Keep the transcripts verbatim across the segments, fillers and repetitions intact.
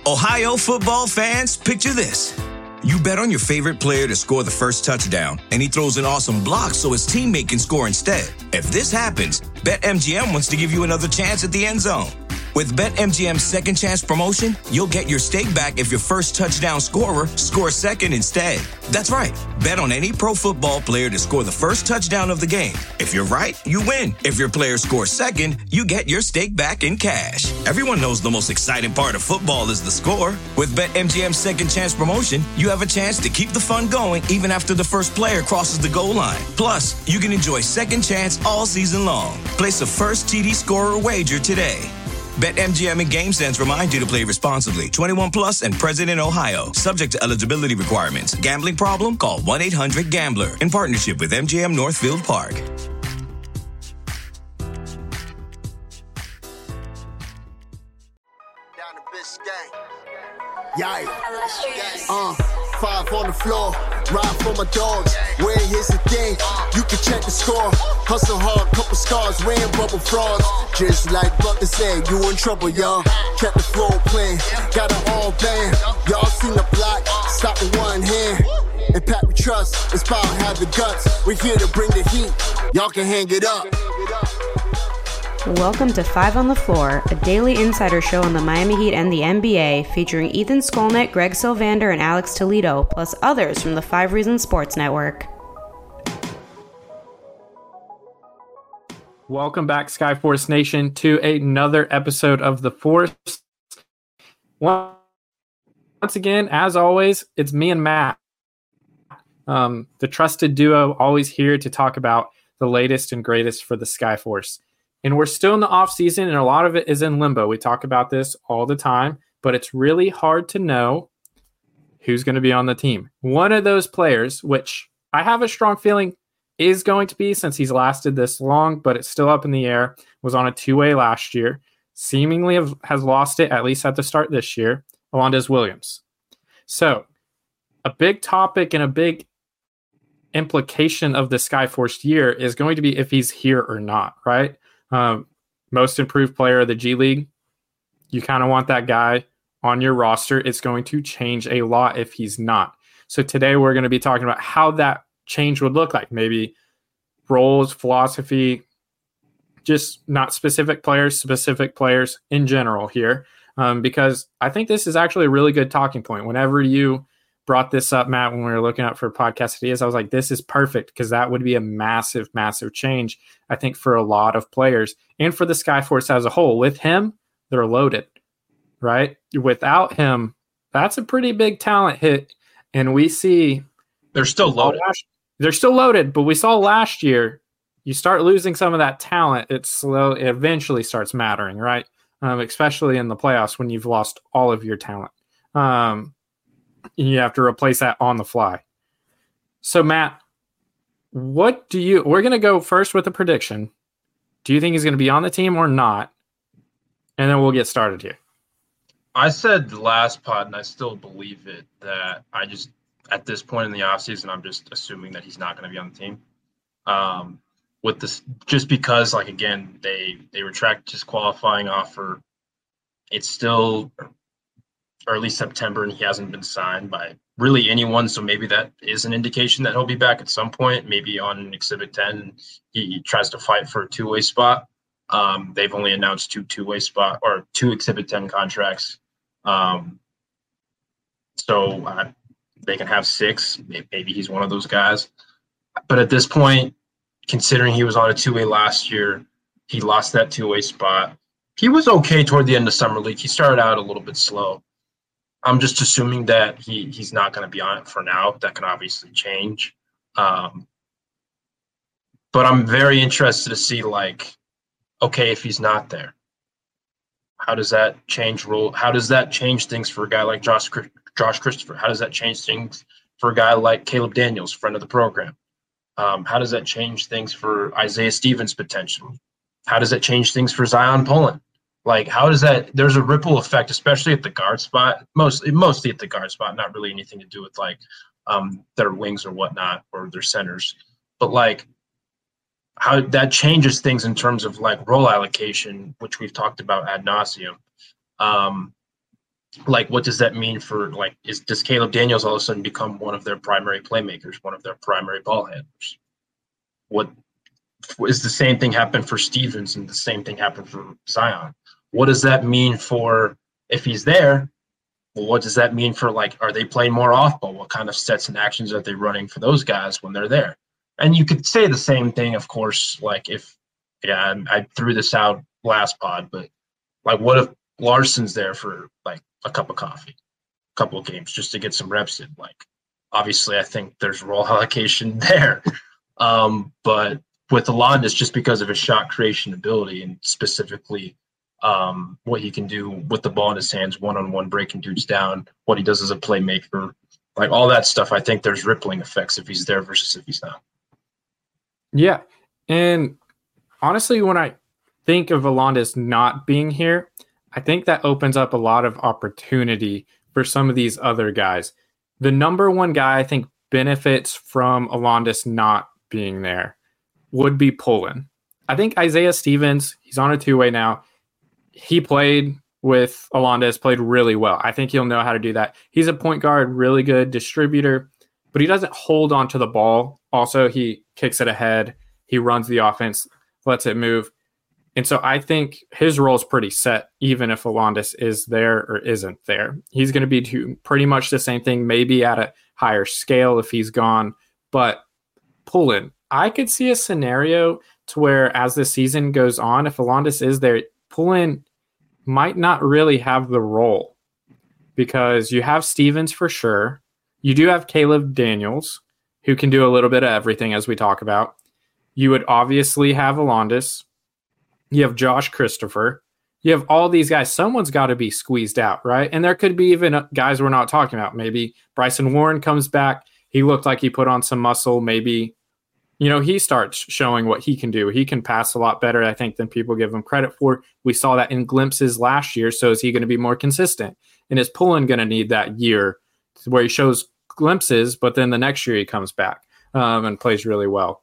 Ohio football fans, picture this. You bet on your favorite player to score the first touchdown, and he throws an awesome block so his teammate can score instead. If this happens, BetMGM wants to give you another chance at the end zone. With BetMGM's Second Chance promotion, you'll get your stake back if your first touchdown scorer scores second instead. That's right. Bet on any pro football player to score the first touchdown of the game. If you're right, you win. If your player scores second, you get your stake back in cash. Everyone knows the most exciting part of football is the score. With BetMGM's Second Chance promotion, you have a chance to keep the fun going even after the first player crosses the goal line. Plus, you can enjoy Second Chance all season long. Place a first T D scorer wager today. BetMGM and GameSense remind you to play responsibly. twenty-one plus and present in Ohio. Subject to eligibility requirements. Gambling problem? Call one eight hundred gambler. In partnership with M G M Northfield Park. Yikes. Uh, five on the floor, ride for my dogs. Where here's the thing, you can check the score. Hustle hard, couple scars, wearing bubble frogs. Just like Butler said, you in trouble, y'all. Kept the floor playing, got it all banned. Y'all seen the block, stop with one hand. And Pat we trust, it's power, have the guts. We're here to bring the heat, y'all can hang it up. Welcome to Five on the Floor, a daily insider show on the Miami Heat and the N B A, featuring Ethan Skolnick, Greg Sylvander, and Alex Toledo, plus others from the Five Reasons Sports Network. Welcome back, Skyforce Nation, to another episode of The Force. Once again, as always, it's me and Matt, um, the trusted duo, always here to talk about the latest and greatest for the Skyforce. And we're still in the off season, and a lot of it is in limbo. We talk about this all the time, but it's really hard to know who's going to be on the team. One of those players, which I have a strong feeling is going to be, since he's lasted this long, but it's still up in the air, was on a two-way last year, seemingly have, has lost it, at least at the start this year, Alondes Williams. So a big topic and a big implication of the Skyforce year is going to be if he's here or not, right? Um, most improved player of the G League. You kind of want that guy on your roster. It's going to change a lot if he's not. So today we're going to be talking about how that change would look like. Maybe roles, philosophy, just not specific players, specific players in general here. Um, because I think this is actually a really good talking point. Whenever you brought this up, Matt, when we were looking up for podcast ideas, I was like, this is perfect, because that would be a massive, massive change, I think, for a lot of players and for the Skyforce as a whole. With him, they're loaded, right? Without him, that's a pretty big talent hit. And we see they're still loaded. Last, they're still loaded, but we saw last year, you start losing some of that talent, it slow, it eventually starts mattering, right? Um, especially in the playoffs when you've lost all of your talent. Um, You have to replace that on the fly. So, Matt, what do you... We're going to go first with a prediction. Do you think he's going to be on the team or not? And then we'll get started here. I said last pod, and I still believe it, that I just, at this point in the offseason, I'm just assuming that he's not going to be on the team. Um, with this, just because, like, again, they, they retract his qualifying offer. It's still... early September, and he hasn't been signed by really anyone. So maybe that is an indication that he'll be back at some point, maybe on Exhibit ten. He, he tries to fight for a two-way spot. Um, they've only announced two two-way spot or two Exhibit ten contracts. Um, so uh, they can have six. Maybe he's one of those guys. But at this point, considering he was on a two-way last year, he lost that two-way spot. He was okay toward the end of Summer League. He started out a little bit slow. I'm just assuming that he he's not going to be on it for now. That can obviously change. Um, but I'm very interested to see, like, okay, if he's not there, how does that change role? How does that change things for a guy like Josh Josh Christopher? How does that change things for a guy like Caleb Daniels, friend of the program? Um, how does that change things for Isaiah Stevens potentially? How does that change things for Zion Pullen? Like, how does that – there's a ripple effect, especially at the guard spot, most, mostly at the guard spot, not really anything to do with, like, um, their wings or whatnot or their centers. But, like, how that changes things in terms of, like, role allocation, which we've talked about ad nauseum. Um, like, what does that mean for, like, is does Caleb Daniels all of a sudden become one of their primary playmakers, one of their primary ball handlers? What is the same thing happen for Stevens and the same thing happen for Zion? What does that mean for, if he's there, well, what does that mean for, like, are they playing more off ball? What kind of sets and actions are they running for those guys when they're there? And you could say the same thing, of course, like if, yeah, I, I threw this out last pod, but like, what if Larson's there for like a cup of coffee, a couple of games just to get some reps in? Like, obviously, I think there's role allocation there. Um, but with Alondas, just because of his shot creation ability and specifically um, what he can do with the ball in his hands, one-on-one breaking dudes down, what he does as a playmaker, like all that stuff, I think there's rippling effects if he's there versus if he's not. Yeah. And honestly, when I think of Alondas not being here, I think that opens up a lot of opportunity for some of these other guys. The number one guy I think benefits from Alondas not being there would be Pullen. I think Isaiah Stevens, he's on a two-way now. He played with Alondas, played really well. I think he'll know how to do that. He's a point guard, really good distributor, but he doesn't hold on to the ball. Also, he kicks it ahead. He runs the offense, lets it move. And so I think his role is pretty set, even if Alondas is there or isn't there. He's going to be do pretty much the same thing, maybe at a higher scale if he's gone. But Pullen, I could see a scenario to where as the season goes on, if Alondas is there, Pullen might not really have the role because you have Stevens for sure. You do have Caleb Daniels, who can do a little bit of everything, as we talk about. You would obviously have Alondas. You have Josh Christopher. You have all these guys. Someone's got to be squeezed out, right? And there could be even guys we're not talking about. Maybe Bryson Warren comes back. He looked like he put on some muscle. Maybe, you know, he starts showing what he can do. He can pass a lot better, I think, than people give him credit for. We saw that in glimpses last year. So is he going to be more consistent? And is Pullen going to need that year where he shows glimpses, but then the next year he comes back um, and plays really well?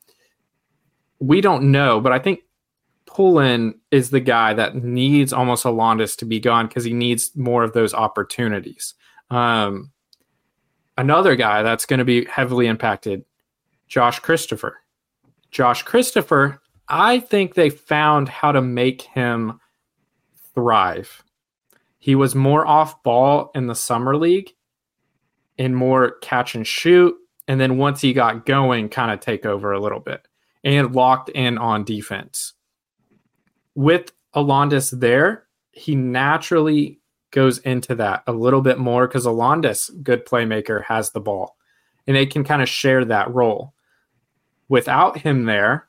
We don't know, but I think Pullen is the guy that needs almost Alondas to be gone because he needs more of those opportunities. Um, another guy that's going to be heavily impacted, Josh Christopher. Josh Christopher, I think they found how to make him thrive. He was more off ball in the summer league and more catch and shoot. And then once he got going, kind of take over a little bit and locked in on defense. With Alondas there, he naturally goes into that a little bit more because Alondas, good playmaker, has the ball. And they can kind of share that role. Without him there,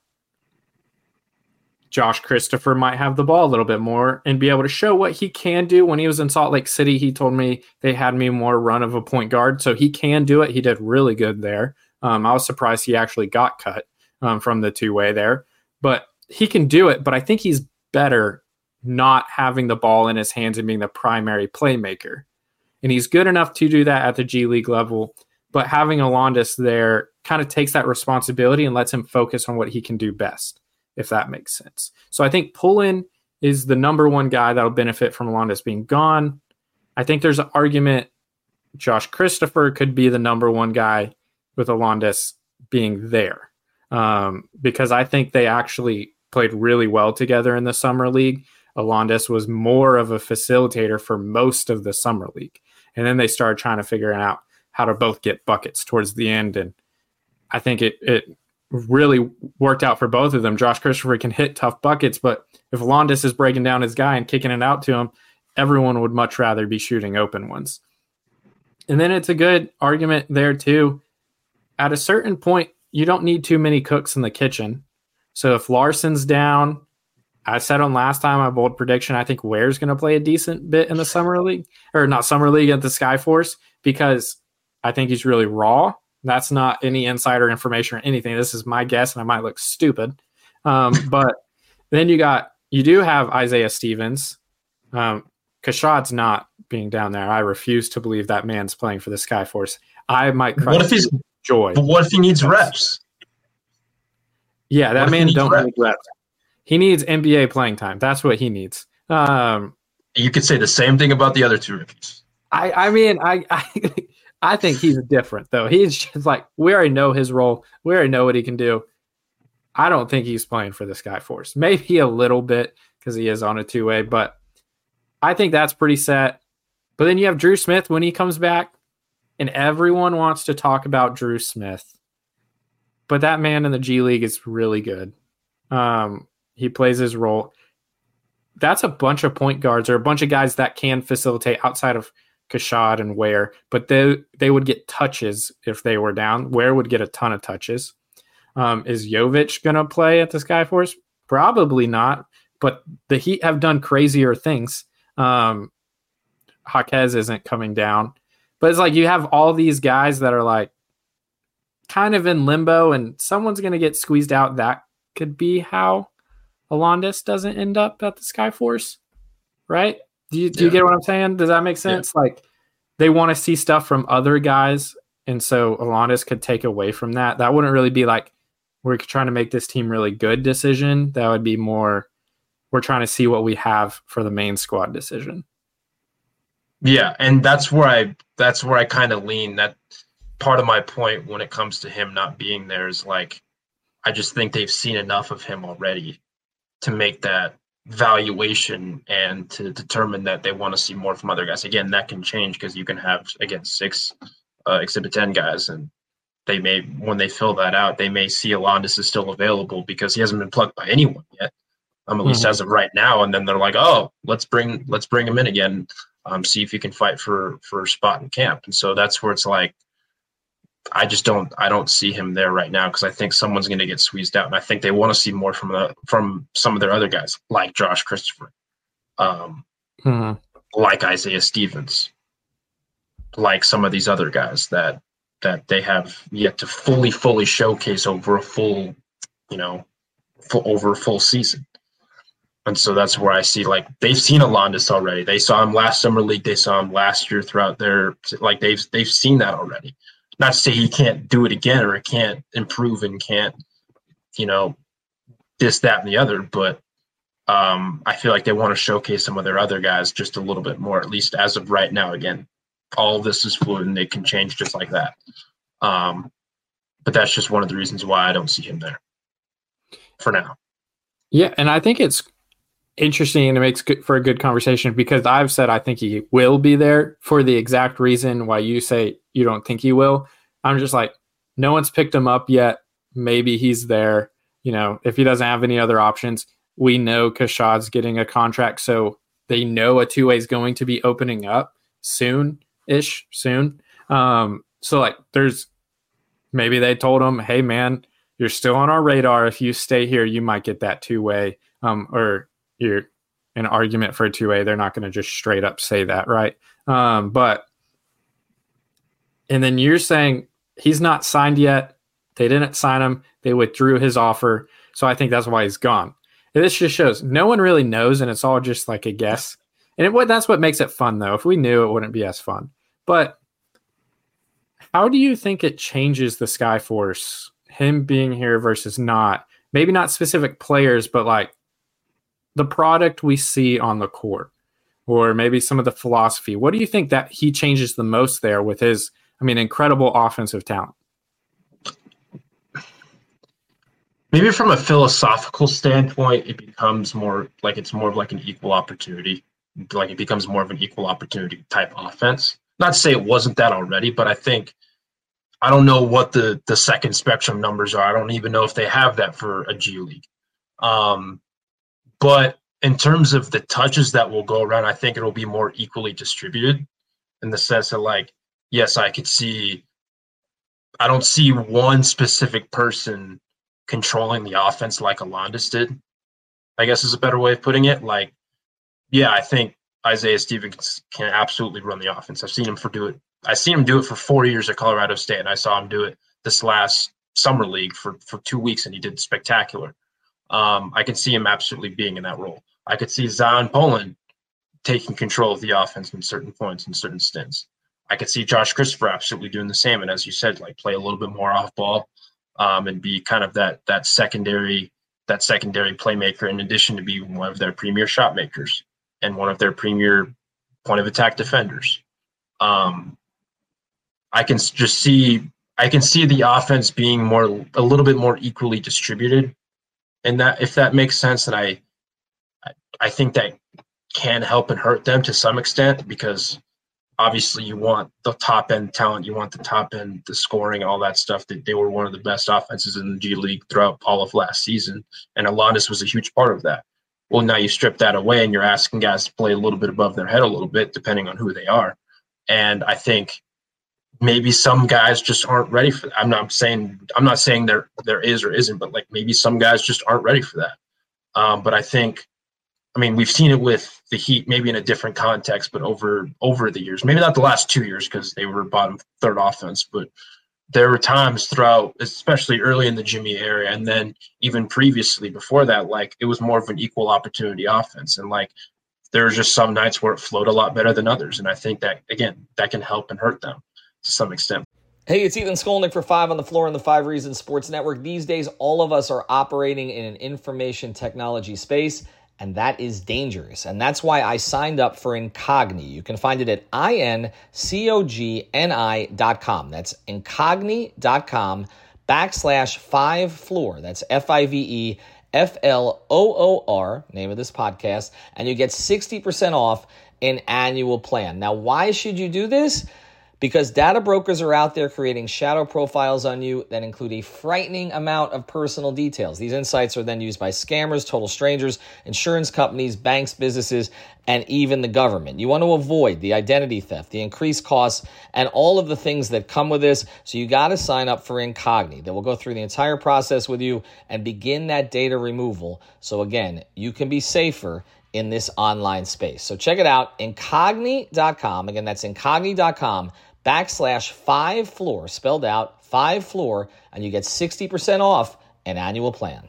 Josh Christopher might have the ball a little bit more and be able to show what he can do. When he was in Salt Lake City, he told me they had me more run of a point guard, so he can do it. He did really good there. Um, I was surprised he actually got cut um, from the two-way there. But he can do it, but I think he's better not having the ball in his hands and being the primary playmaker. And he's good enough to do that at the G League level, but having Alondas there kind of takes that responsibility and lets him focus on what he can do best, if that makes sense. So I think Pullen is the number one guy that'll benefit from Alondas being gone. I think there's an argument Josh Christopher could be the number one guy with Alondas being there. Um, because I think they actually played really well together in the summer league. Alondas was more of a facilitator for most of the summer league. And then they started trying to figure out how to both get buckets towards the end. And I think it, it really worked out for both of them. Josh Christopher can hit tough buckets, but if Alondas is breaking down his guy and kicking it out to him, everyone would much rather be shooting open ones. And then it's a good argument there too. At a certain point, you don't need too many cooks in the kitchen. So if Larson's down, I said on last time, my bold prediction, I think Ware's going to play a decent bit in the summer league, or not summer league, at the Skyforce, because I think he's really raw. That's not any insider information or anything. This is my guess, and I might look stupid. Um, but then you got, you do have Isaiah Stevens. Um, Kashad's not being down there. I refuse to believe that man's playing for the Skyforce. I might cry. What if he's joy? But what if he needs reps? Yeah, that man don't reps? need reps. He needs N B A playing time. That's what he needs. Um, you could say the same thing about the other two rookies. I, I mean, I, I I think he's different though. He's just like, we already know his role. We already know what he can do. I don't think he's playing for the Skyforce. Maybe a little bit because he is on a two-way, but I think that's pretty set. But then you have Drew Smith when he comes back, and everyone wants to talk about Drew Smith. But that man in the G League is really good. Um, he plays his role. That's a bunch of point guards or a bunch of guys that can facilitate outside of Kashad and Ware, but they they would get touches if they were down. Ware would get a ton of touches. Um, is Jovic going to play at the Skyforce? Probably not, but the Heat have done crazier things. Um, Jaquez isn't coming down, but it's like you have all these guys that are like kind of in limbo, and someone's going to get squeezed out. That could be how Alondas doesn't end up at the Skyforce, right? Do you, do yeah. you get what I'm saying? Does that make sense? Yeah. Like they want to see stuff from other guys, and so Alondas could take away from that. That wouldn't really be like we're trying to make this team really good decision. That would be more we're trying to see what we have for the main squad decision. Yeah, and that's where I that's where I kind of lean. That part of my point when it comes to him not being there is like I just think they've seen enough of him already to make that valuation and to determine that they want to see more from other guys. Again, that can change because you can have, again, six uh, Exhibit ten guys, and they may, when they fill that out, they may see Alondas is still available because he hasn't been plugged by anyone yet, um, at mm-hmm. least as of right now. And then they're like, oh, let's bring let's bring him in again, um, see if he can fight for for a spot in camp. And so that's where it's like, I just don't I don't see him there right now because I think someone's going to get squeezed out, and I think they want to see more from the from some of their other guys like Josh Christopher, um, mm-hmm. like Isaiah Stevens, like some of these other guys that that they have yet to fully fully showcase over a full, you know, full, over a full season. And so that's where I see, like, they've seen Alondas already. They saw him last summer league. They saw him last year throughout their, like, they've they've seen that already. Not to say he can't do it again or can't improve and can't, you know, this, that, and the other, but um, I feel like they want to showcase some of their other guys just a little bit more, at least as of right now. Again, all of this is fluid and they can change just like that. Um, but that's just one of the reasons why I don't see him there for now. Yeah, and I think it's interesting and it makes good for a good conversation because I've said I think he will be there for the exact reason why you say you don't think he will. I'm just like, no one's picked him up yet. Maybe he's there. You know, if he doesn't have any other options, we know Kashad's getting a contract, so they know a two-way is going to be opening up soon-ish, soon. Um, so, like, there's maybe they told him, hey, man, you're still on our radar. If you stay here, you might get that two-way, um, or you're an argument for a two-way. They're not going to just straight up say that, right? Um, but and then you're saying he's not signed yet. They didn't sign him. They withdrew his offer. So I think that's why he's gone. And this just shows no one really knows, and it's all just like a guess. And it, that's what makes it fun, though. If we knew, it wouldn't be as fun. But how do you think it changes the Skyforce, him being here versus not? Maybe not specific players, but like the product we see on the court, or maybe some of the philosophy. What do you think that he changes the most there with his, I mean, incredible offensive talent? Maybe from a philosophical standpoint, it becomes more like it's more of like an equal opportunity. Like it becomes more of an equal opportunity type offense. Not to say it wasn't that already, but I think, I don't know what the, the second spectrum numbers are. I don't even know if they have that for a G League. Um, but in terms of the touches that will go around, I think it'll be more equally distributed in the sense that, like, yes, I could see, I don't see one specific person controlling the offense like Alondas did, I guess is a better way of putting it. Like, yeah, I think Isaiah Stevens can absolutely run the offense. I've seen him for do it. I've seen him do it for four years at Colorado State, and I saw him do it this last summer league for, for two weeks, and he did spectacular. Um, I can see him absolutely being in that role. I could see Zion Poland taking control of the offense in certain points and certain stints. I could see Josh Christopher absolutely doing the same, and as you said, like play a little bit more off ball um, and be kind of that that secondary that secondary playmaker, in addition to being one of their premier shot makers and one of their premier point of attack defenders. Um, I can just see I can see the offense being more a little bit more equally distributed, and that if that makes sense, and I I think that can help and hurt them to some extent, because obviously you want the top end talent, you want the top end, the scoring, all that stuff. That they were one of the best offenses in the G League throughout all of last season, and Alondes was a huge part of that. Well, now you strip that away and you're asking guys to play a little bit above their head a little bit, depending on who they are. And I think maybe some guys just aren't ready for that. I'm not saying I'm not saying there there is or isn't, but like maybe some guys just aren't ready for that. Um, but I think, I mean, we've seen it with the Heat, maybe in a different context, but over over the years, maybe not the last two years because they were bottom third offense, but there were times throughout, especially early in the Jimmy era, and then even previously before that, like it was more of an equal opportunity offense, and like there were just some nights where it flowed a lot better than others, and I think that again that can help and hurt them to some extent. Hey, it's Ethan Skolnick for Five on the Floor on the Five Reasons Sports Network. These days, all of us are operating in an information technology space, and that is dangerous. And that's why I signed up for Incogni. You can find it at I N C O G N I dot com. That's Incogni dot com backslash five floor. That's F I V E F L O O R, name of this podcast, and you get sixty percent off an annual plan. Now, why should you do this? Because data brokers are out there creating shadow profiles on you that include a frightening amount of personal details. These insights are then used by scammers, total strangers, insurance companies, banks, businesses, and even the government. You want to avoid the identity theft, the increased costs, and all of the things that come with this. So you got to sign up for Incogni. They will go through the entire process with you and begin that data removal. So again, you can be safer in this online space. So check it out, Incogni dot com. Again, that's Incogni dot com backslash five floor, spelled out five floor, and you get sixty percent off an annual plan.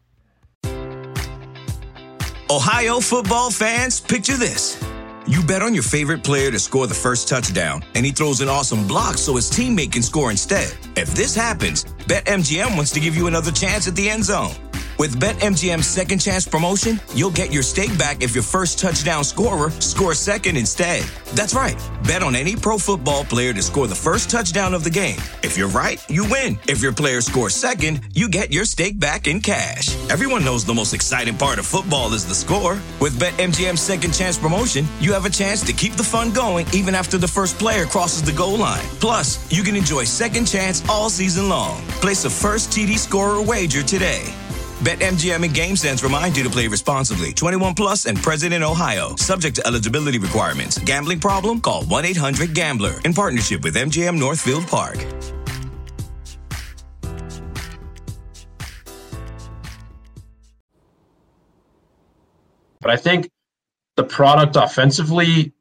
Ohio football fans, picture this. You bet on your favorite player to score the first touchdown, and he throws an awesome block so his teammate can score instead. If this happens, BetMGM wants to give you another chance at the end zone. With BetMGM's Second Chance promotion, you'll get your stake back if your first touchdown scorer scores second instead. That's right. Bet on any pro football player to score the first touchdown of the game. If you're right, you win. If your player scores second, you get your stake back in cash. Everyone knows the most exciting part of football is the score. With BetMGM's Second Chance promotion, you have a chance to keep the fun going even after the first player crosses the goal line. Plus, you can enjoy Second Chance all season long. Place a first T D scorer wager today. BetMGM and GameSense remind you to play responsibly. twenty-one plus and present in Ohio. Subject to eligibility requirements. Gambling problem? Call one eight hundred gambler. In partnership with M G M Northfield Park. But I think the product offensively,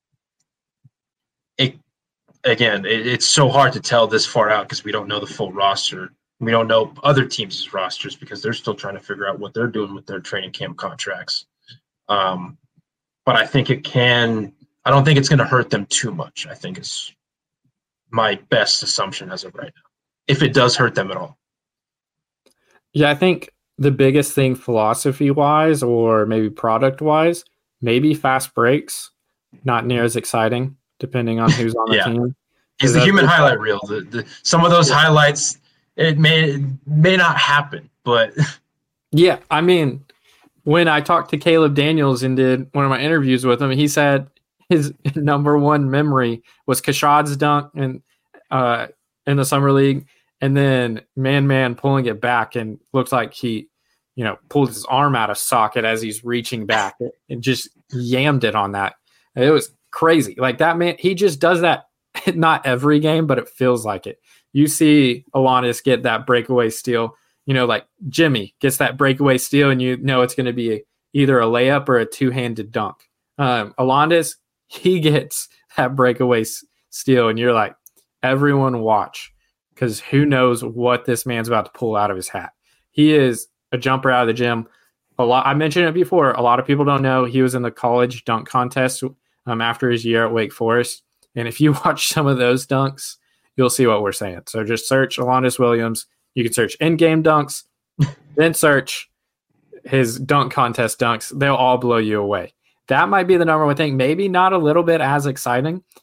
it again, it, it's so hard to tell this far out because we don't know the full roster. We don't know other teams' rosters because they're still trying to figure out what they're doing with their training camp contracts. Um, but I think it can – I don't think it's going to hurt them too much, I think is my best assumption as of right now, if it does hurt them at all. Yeah, I think the biggest thing philosophy-wise or maybe product-wise, maybe fast breaks, not near as exciting depending on who's on the yeah. team. He's the human highlight reel. The, the, some of those yeah. highlights – It may it may not happen, but yeah, I mean, when I talked to Caleb Daniels and did one of my interviews with him, he said his number one memory was Kashad's dunk and uh, in the summer league, and then man man pulling it back and looks like he, you know, pulled his arm out of socket as he's reaching back and just yammed it on that. It was crazy. Like that man, he just does that. Not every game, but it feels like it. You see Alondes get that breakaway steal, you know, like Jimmy gets that breakaway steal and you know it's going to be a, either a layup or a two-handed dunk. Um, Alondes, he gets that breakaway s- steal and you're like, everyone watch because who knows what this man's about to pull out of his hat. He is a jumper out of the gym. A lot. I mentioned it before. A lot of people don't know he was in the college dunk contest um, after his year at Wake Forest. And if you watch some of those dunks, you'll see what we're saying. So just search Alondes Williams. You can search in-game dunks, then search his dunk contest dunks. They'll all blow you away. That might be the number one thing. Maybe not a little bit as exciting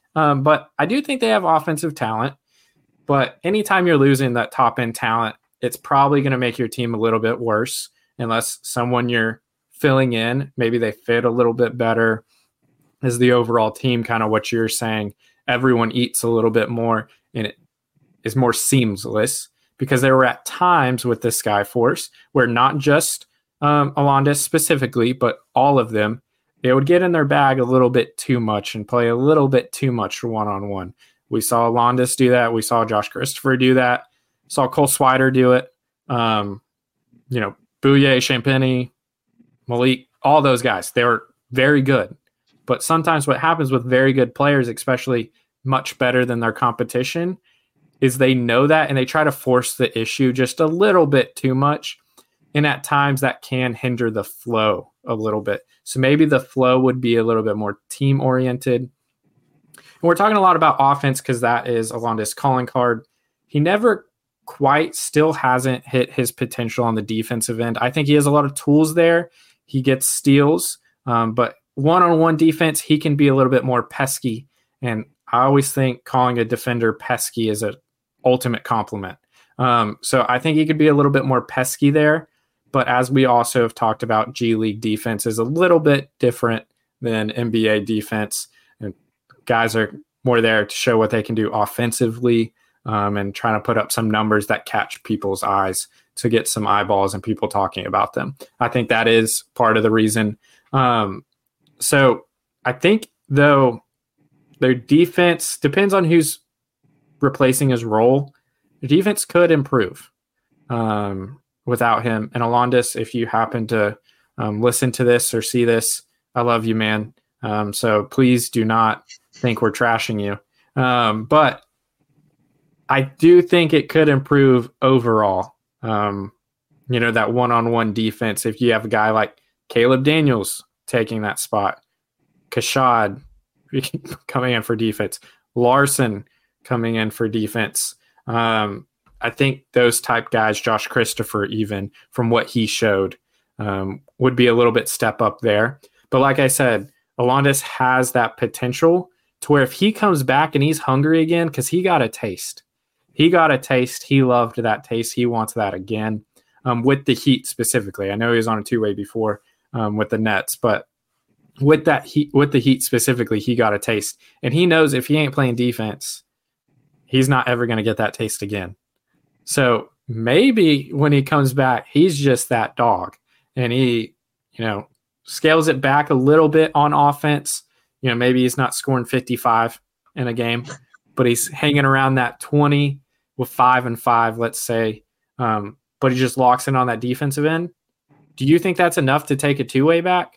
Um, but I do think they have offensive talent. But anytime you're losing that top-end talent, it's probably going to make your team a little bit worse unless someone you're filling in, maybe they fit a little bit better. Is the overall team kind of what you're saying? Everyone eats a little bit more and it is more seamless, because there were at times with the Skyforce where not just um, Alondas specifically, but all of them, they would get in their bag a little bit too much and play a little bit too much one-on-one. We saw Alondas do that. We saw Josh Christopher do that. Saw Cole Swider do it. Um, you know, Bouye, Champagny, Malik, all those guys, they were very good. But sometimes what happens with very good players, especially much better than their competition, is they know that and they try to force the issue just a little bit too much. And at times that can hinder the flow a little bit. So maybe the flow would be a little bit more team-oriented. And we're talking a lot about offense because that is Alondas' calling card. He never quite still hasn't hit his potential on the defensive end. I think he has a lot of tools there. He gets steals, um, but one-on-one defense, he can be a little bit more pesky. And I always think calling a defender pesky is an ultimate compliment. Um, so I think he could be a little bit more pesky there. But as we also have talked about, G League defense is a little bit different than N B A defense. And guys are more there to show what they can do offensively um, and trying to put up some numbers that catch people's eyes to get some eyeballs and people talking about them. I think that is part of the reason. Um, so I think, though, their defense depends on who's replacing his role. The defense could improve um, without him. And Alondas, if you happen to um, listen to this or see this, I love you, man. Um, so please do not think we're trashing you. Um, but I do think it could improve overall. Um, you know, that one-on-one defense, if you have a guy like Caleb Daniels taking that spot, Kashad coming in for defense, Larson coming in for defense. Um, I think those type guys, Josh Christopher, even from what he showed, um, would be a little bit step up there. But like I said, Alondas has that potential to where if he comes back and he's hungry again, because he got a taste. He got a taste. He loved that taste. He wants that again um, with the Heat specifically. I know he was on a two-way before um, with the Nets, but with that Heat, with the Heat specifically, he got a taste. And he knows if he ain't playing defense, he's not ever going to get that taste again. So maybe when he comes back, he's just that dog. And he, you know, scales it back a little bit on offense. You know, maybe he's not scoring fifty-five in a game, but he's hanging around that twenty with five and five, let's say. Um, but he just locks in on that defensive end. Do you think that's enough to take a two-way back?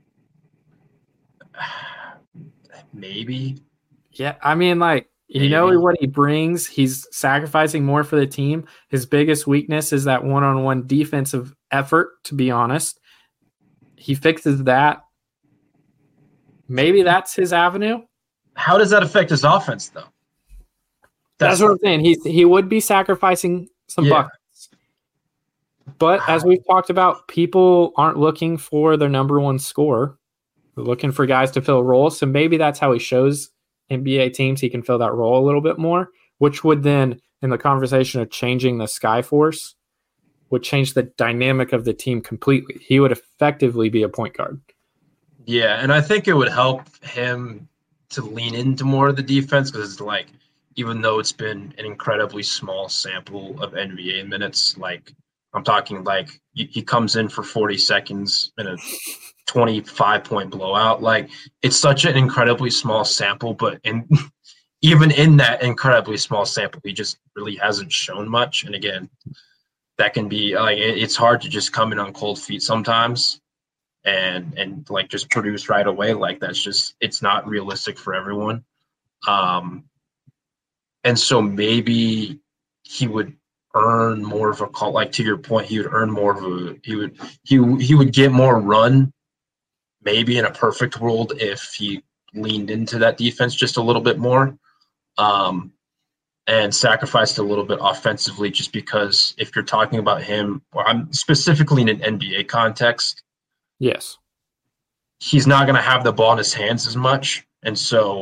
Maybe. Yeah, I mean, like, you Maybe. know what he brings. He's sacrificing more for the team. His biggest weakness is that one-on-one defensive effort, to be honest. He fixes that. Maybe that's his avenue. How does that affect his offense, though? That's, that's what I'm saying. He, he would be sacrificing some yeah. buckets. But as we've talked about, people aren't looking for their number one scorer. They're looking for guys to fill roles. So maybe that's how he shows N B A teams he can fill that role a little bit more, which would then, in the conversation of changing the Skyforce, would change the dynamic of the team completely. He would effectively be a point guard. Yeah, and I think it would help him to lean into more of the defense because it's like, even though it's been an incredibly small sample of N B A minutes, like I'm talking like he comes in for forty seconds in a twenty-five point blowout. Like it's such an incredibly small sample, but in even in that incredibly small sample, he just really hasn't shown much. And again, that can be like, it's hard to just come in on cold feet sometimes and, and like just produce right away. Like that's just, it's not realistic for everyone. Um, and so maybe he would earn more of a call, like to your point, he would earn more of a, he would, he, he would get more run maybe in a perfect world if he leaned into that defense just a little bit more um, and sacrificed a little bit offensively just because if you're talking about him, or I'm specifically in an N B A context, yes, he's not going to have the ball in his hands as much. And so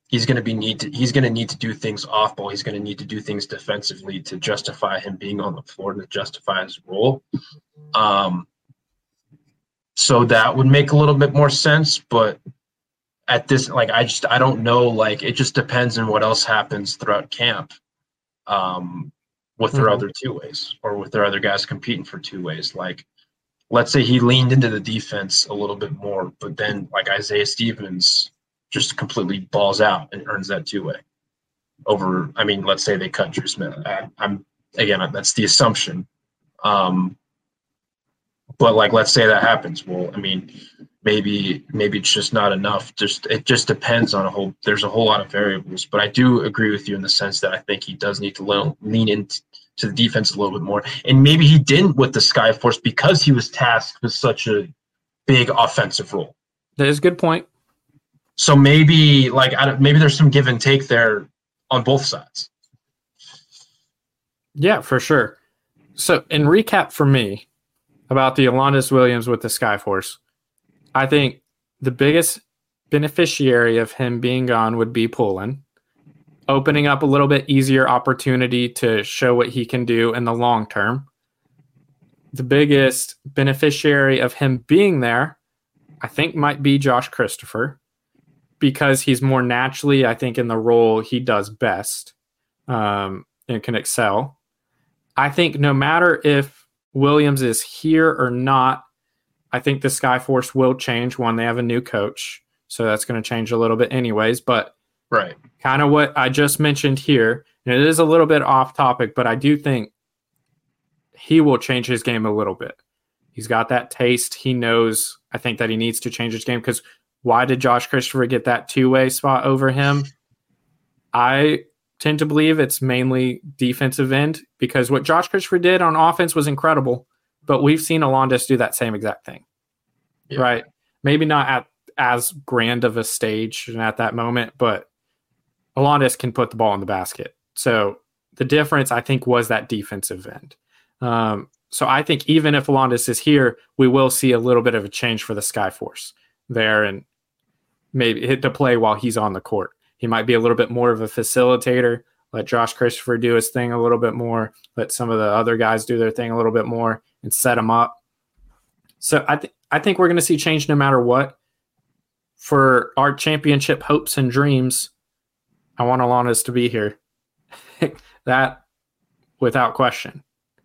he's going to be need to he's going to need to do things off ball. He's going to need to do things defensively to justify him being on the floor, to justify his role. Um, so that would make a little bit more sense, but at this, like, I just I don't know. Like, it just depends on what else happens throughout camp, um, with their mm-hmm. other two ways or with their other guys competing for two ways. Like, let's say he leaned into the defense a little bit more, but then like Isaiah Stevens just completely balls out and earns that two way over. I mean, let's say they cut Drew Smith. I, I'm again, that's the assumption. Um, but like, let's say that happens. Well, I mean, maybe maybe it's just not enough. Just it just depends on a whole. There's a whole lot of variables. But I do agree with you in the sense that I think he does need to lean, lean into to the defense a little bit more. And maybe he didn't with the Skyforce because he was tasked with such a big offensive role. That is a good point. So maybe like I don't, maybe there's some give and take there on both sides. Yeah, for sure. So in recap for me about the Alondes Williams with the Skyforce, I think the biggest beneficiary of him being gone would be Poulin, opening up a little bit easier opportunity to show what he can do in the long term. The biggest beneficiary of him being there, I think, might be Josh Christopher, because he's more naturally, I think, in the role he does best, um, and can excel. I think no matter if Williams is here or not, I think the Skyforce will change when they have a new coach. So that's going to change a little bit anyways, but right. Kind of what I just mentioned here, and it is a little bit off topic, but I do think he will change his game a little bit. He's got that taste. He knows, I think, that he needs to change his game, because why did Josh Christopher get that two-way spot over him? I tend to believe it's mainly defensive end, because what Josh Christopher did on offense was incredible, but we've seen Alondes do that same exact thing, yeah. Right? Maybe not at as grand of a stage and at that moment, but Alondes can put the ball in the basket. So the difference, I think, was that defensive end. Um, so I think even if Alondes is here, we will see a little bit of a change for the Skyforce there, and maybe hit the play while he's on the court. He might be a little bit more of a facilitator, let Josh Christopher do his thing a little bit more, let some of the other guys do their thing a little bit more and set them up. So I, th- I think we're going to see change no matter what. For our championship hopes and dreams, I want Alondes to be here. That, without question,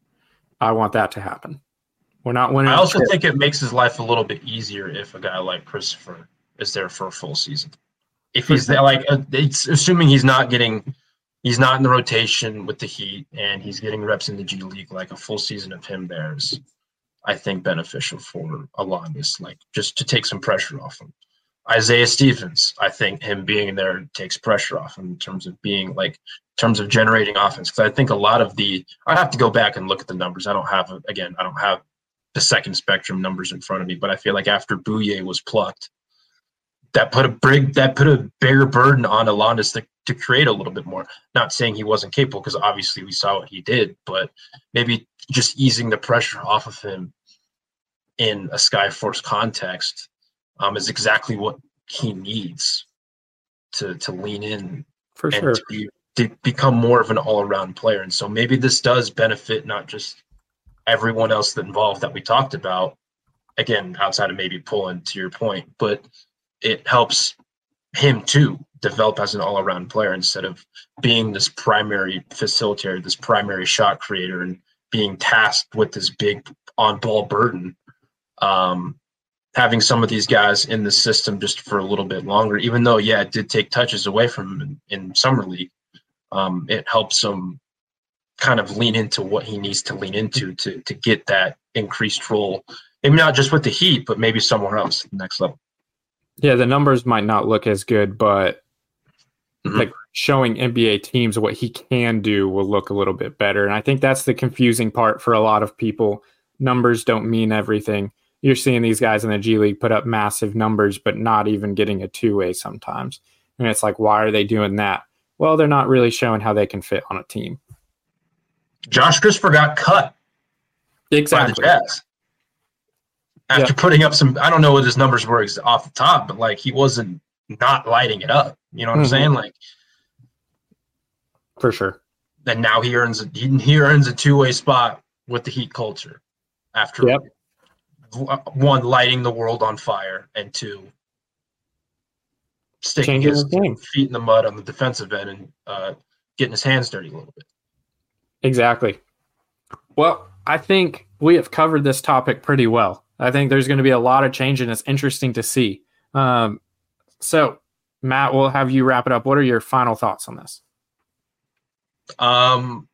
I want that to happen. We're not winning. I also think it makes his life a little bit easier if a guy like Christopher is there for a full season. If he's there, like, it's assuming he's not getting, he's not in the rotation with the Heat and he's getting reps in the G League, like a full season of him there is, I think, beneficial for Alondes, like just to take some pressure off him. Isaiah Stevens, I think him being there takes pressure off him in terms of being like, in terms of generating offense. Because I think a lot of the, I have to go back and look at the numbers. I don't have, again, I don't have the second spectrum numbers in front of me, but I feel like after Bouye was plucked, that put a big, that put a bigger burden on Alondes to, to create a little bit more. Not saying he wasn't capable, because obviously we saw what he did, but maybe just easing the pressure off of him in a Skyforce context um, is exactly what he needs to to lean in for and sure to, be, to become more of an all-around player. And so maybe this does benefit not just everyone else that involved that we talked about, again, outside of maybe Poulin, to your point, but it helps him too develop as an all-around player instead of being this primary facilitator, this primary shot creator, and being tasked with this big on-ball burden. Um, having some of these guys in the system just for a little bit longer, even though, yeah, it did take touches away from him in, in Summer League, um, it helps him kind of lean into what he needs to lean into to to get that increased role, maybe not just with the Heat, but maybe somewhere else at the next level. Yeah, the numbers might not look as good, but mm-hmm. like showing N B A teams what he can do will look a little bit better. And I think that's the confusing part for a lot of people. Numbers don't mean everything. You're seeing these guys in the G League put up massive numbers, but not even getting a two-way sometimes. And it's like, why are they doing that? Well, they're not really showing how they can fit on a team. Josh Christopher got cut exactly. by the Jazz. After yeah. putting up some, I don't know what his numbers were off the top, but like he wasn't not lighting it up. You know what Mm-hmm. I'm saying? Like, for sure. and now he earns he, he earns a two way spot with the Heat culture after Yep. one, lighting the world on fire, and two, sticking Changing his the game. feet in the mud on the defensive end and uh, getting his hands dirty a little bit. Exactly. Well, I think we have covered this topic pretty well. I think there's going to be a lot of change, and it's interesting to see. Um, so, Matt, we'll have you wrap it up. What are your final thoughts on this? Um,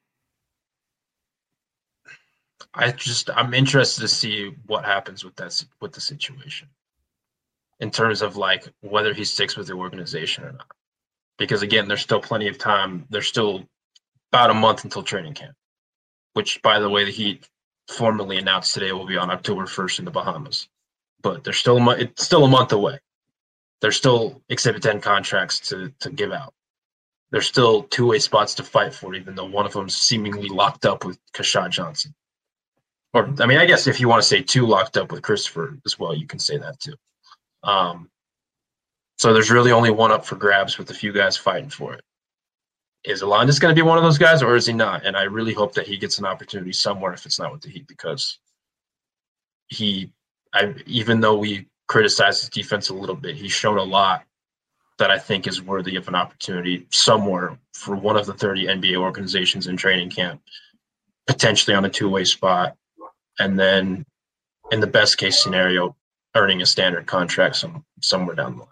I just I'm interested to see what happens with that with the situation, in terms of like whether he sticks with the organization or not. Because again, there's still plenty of time. There's still about a month until training camp, which, by the way, the Heat formally announced today will be on October first in the Bahamas. But there's still a mo- it's still a month away. There's still Exhibit ten contracts to to give out. There's still two-way spots to fight for, even though one of them's seemingly locked up with Keshad Johnson. Or, I mean, I guess if you want to say two locked up with Christopher as well, you can say that too. Um, so there's really only one up for grabs with a few guys fighting for it. Is Alondas going to be one of those guys, or is he not? And I really hope that he gets an opportunity somewhere if it's not with the Heat, because he, I, even though we criticize his defense a little bit, he's shown a lot that I think is worthy of an opportunity somewhere for one of the thirty N B A organizations in training camp, potentially on a two-way spot, and then in the best case scenario, earning a standard contract some, somewhere down the line.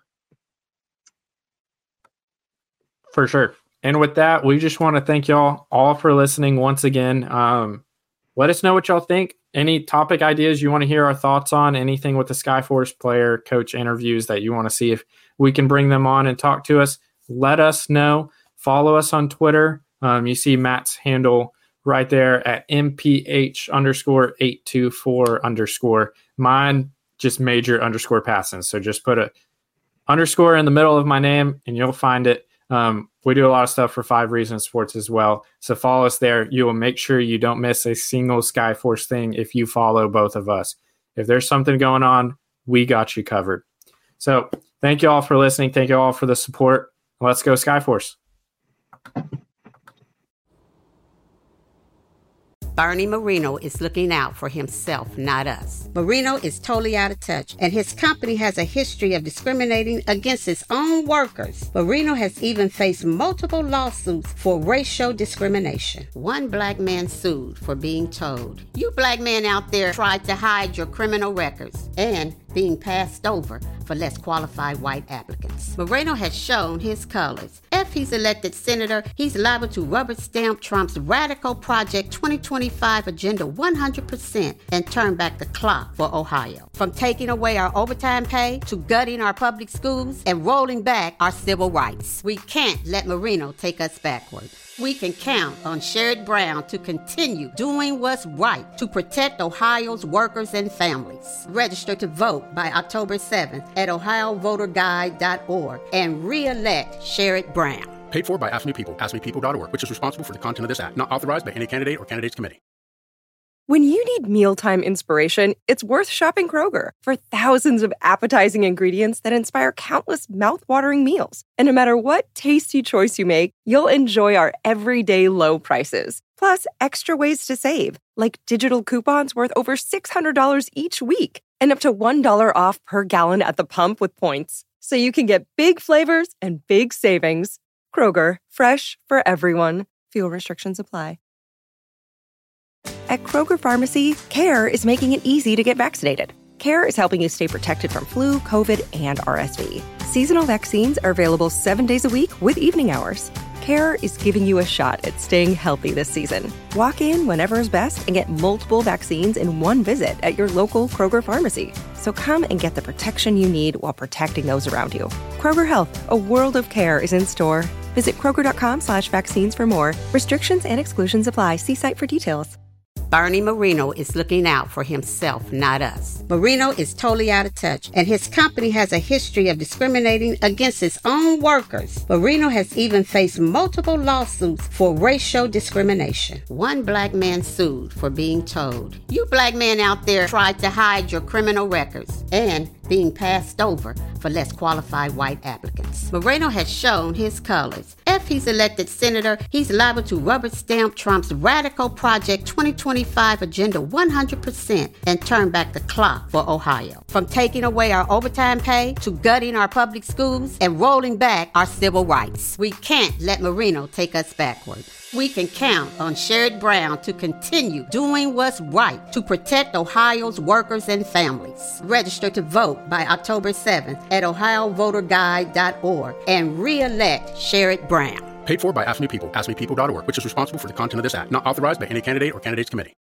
For sure. And with that, we just want to thank y'all all for listening once again. Um, let us know what y'all think. Any topic ideas you want to hear our thoughts on, anything with the Skyforce player coach interviews that you want to see if we can bring them on and talk to us, let us know. Follow us on Twitter. Um, you see Matt's handle right there at M P H underscore eight two four underscore. Mine just major underscore passing. So just put a underscore in the middle of my name and you'll find it. Um, we do a lot of stuff for Five Reasons Sports as well. So follow us there. You will make sure you don't miss a single Skyforce thing if you follow both of us. If there's something going on, we got you covered. So thank you all for listening. Thank you all for the support. Let's go Skyforce. Bernie Marino is looking out for himself, not us. Marino is totally out of touch, and his company has a history of discriminating against its own workers. Marino has even faced multiple lawsuits for racial discrimination. One black man sued for being told, "You black men out there tried to hide your criminal records," and being passed over for less qualified white applicants. Moreno has shown his colors. If he's elected senator, he's liable to rubber stamp Trump's Radical Project twenty twenty-five agenda one hundred percent and turn back the clock for Ohio. From taking away our overtime pay to gutting our public schools and rolling back our civil rights. We can't let Marino take us backward. We can count on Sherrod Brown to continue doing what's right to protect Ohio's workers and families. Register to vote by October seventh at ohio voter guide dot org and re-elect Sherrod Brown. Paid for by Ask Me People, ask me people dot org, which is responsible for the content of this act. Not authorized by any candidate or candidates committee. When you need mealtime inspiration, it's worth shopping Kroger for thousands of appetizing ingredients that inspire countless mouthwatering meals. And no matter what tasty choice you make, you'll enjoy our everyday low prices. Plus, extra ways to save, like digital coupons worth over six hundred dollars each week and up to one dollar off per gallon at the pump with points. So you can get big flavors and big savings. Kroger, fresh for everyone. Fuel restrictions apply. At Kroger Pharmacy, CARE is making it easy to get vaccinated. CARE is helping you stay protected from flu, COVID, and R S V. Seasonal vaccines are available seven days a week with evening hours. CARE is giving you a shot at staying healthy this season. Walk in whenever is best and get multiple vaccines in one visit at your local Kroger Pharmacy. So come and get the protection you need while protecting those around you. Kroger Health, a world of care is in store. Visit Kroger.com slash vaccines for more. Restrictions and exclusions apply. See site for details. Bernie Marino is looking out for himself, not us. Marino is totally out of touch, and his company has a history of discriminating against its own workers. Marino has even faced multiple lawsuits for racial discrimination. One black man sued for being told, "You black men out there tried to hide your criminal records," and being passed over for less qualified white applicants. Moreno has shown his colors. If he's elected senator, he's liable to rubber stamp Trump's radical Project twenty twenty-five agenda one hundred percent and turn back the clock for Ohio. From taking away our overtime pay to gutting our public schools and rolling back our civil rights. We can't let Marino take us backward. We can count on Sherrod Brown to continue doing what's right to protect Ohio's workers and families. Register to vote by October seventh at ohio voter guide dot org and re-elect Sherrod Brown. Paid for by Ask Me People, ask me people dot org, which is responsible for the content of this ad. Not authorized by any candidate or candidates committee.